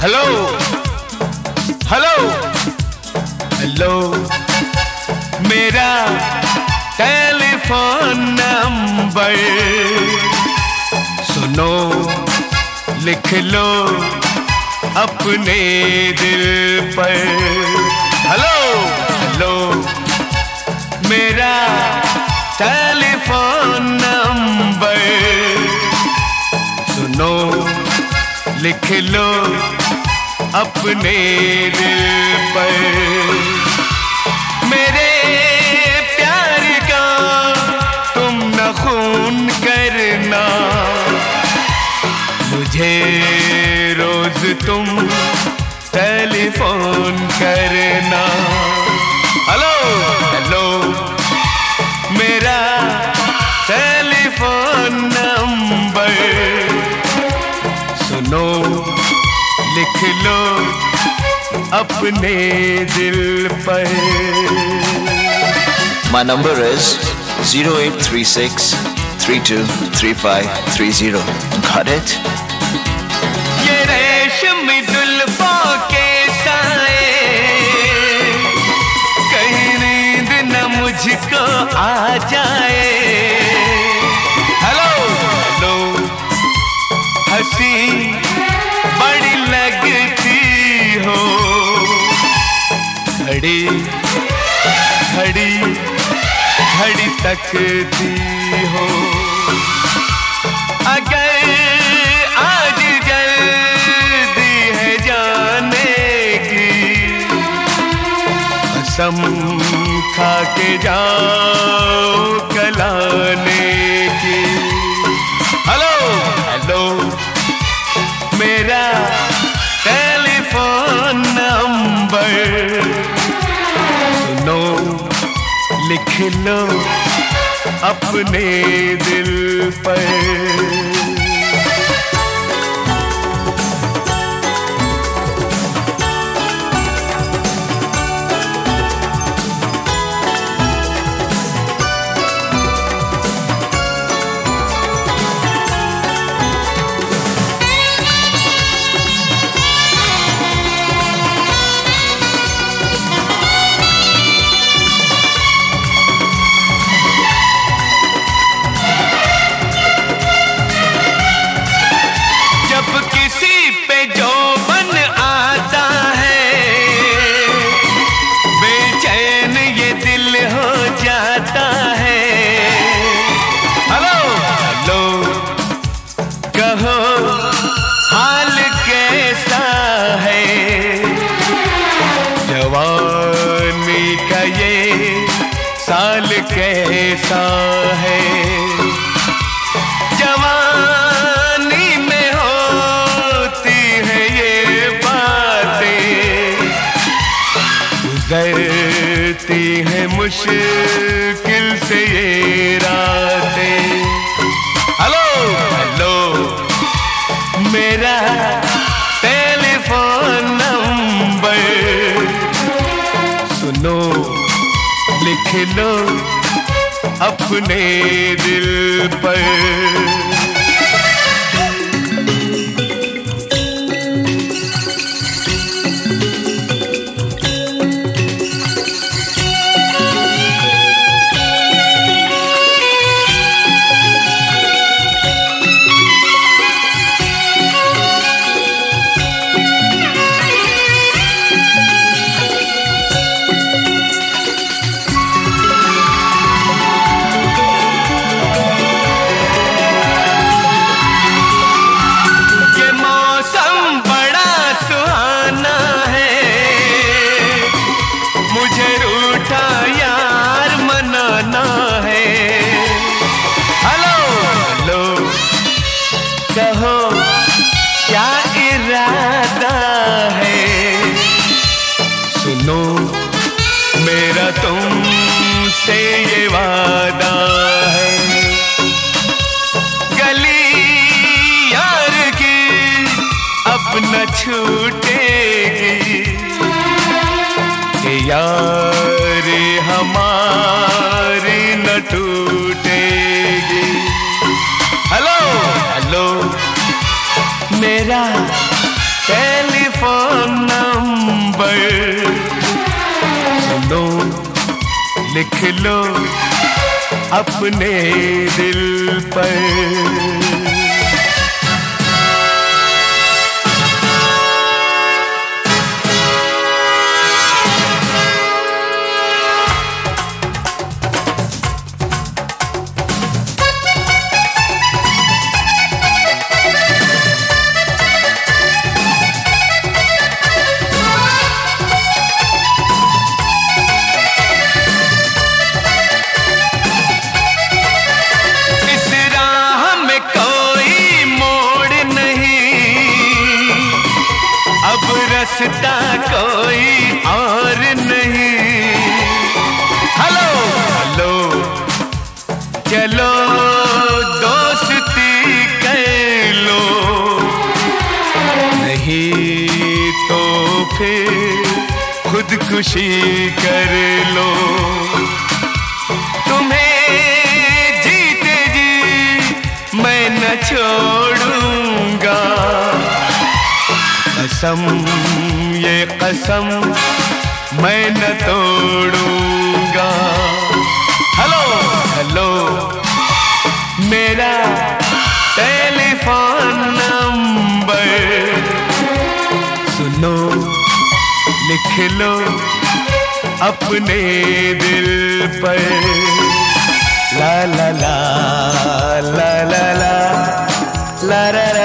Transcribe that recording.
Hello hello hello मेरा telephone number सुनो, लिख लो अपने दिल पर। हेलो हेलो मेरा टेलीफोन नंबर सुनो, लिख लो अपने दिल पर। मेरे प्यार का तुम न खून करना, मुझे रोज तुम टेलीफोन करना। हेलो हेलो मेरा टेलीफोन नंबर सुनो, लिख लो अपने दिल पर। My number is 0836 323530. Got it? ये रेशमी जुल्फों के साए, कहीं नींद न मुझको आ जाए। हेलो हेलो हंसी बड़ी लगती हो, घड़ी घड़ी घड़ी तकती हो। अगर आज जल्दी है जाने की, कसम खा के जाओ कल आने की। हेलो हेलो मेरा टेलीफोन नंबर सुनो, लिख लो अपने दिल पर। जवानी का ये साल कैसा है, जवानी में होती है ये बातें, गुजरती है मुश्किल से ये रातें। हेलो हेलो मेरा टेलीफोन नंबर सुनो, लिख लो अपने दिल पर। कहो क्या इरादा है, सुनो मेरा तुमसे ये वादा है। गली यार की अब न छूटेगी, यारी हमारी न टूटेगी। हेलो हेलो मेरा टेलीफोन लिख लो अपने दिल पर। रास्ता कोई और नहीं। हेलो हेलो चलो दोस्ती कर लो, नहीं तो फिर खुदकुशी कर लो। तुम्हें जीते जी मैं न छोड़ूंगा, कसम ये कसम मैं न तोड़ूंगा। हेलो हेलो मेरा टेलीफोन नंबर सुनो, लिख लो अपने दिल पर। ला ला ला ला ला ला ला ला ला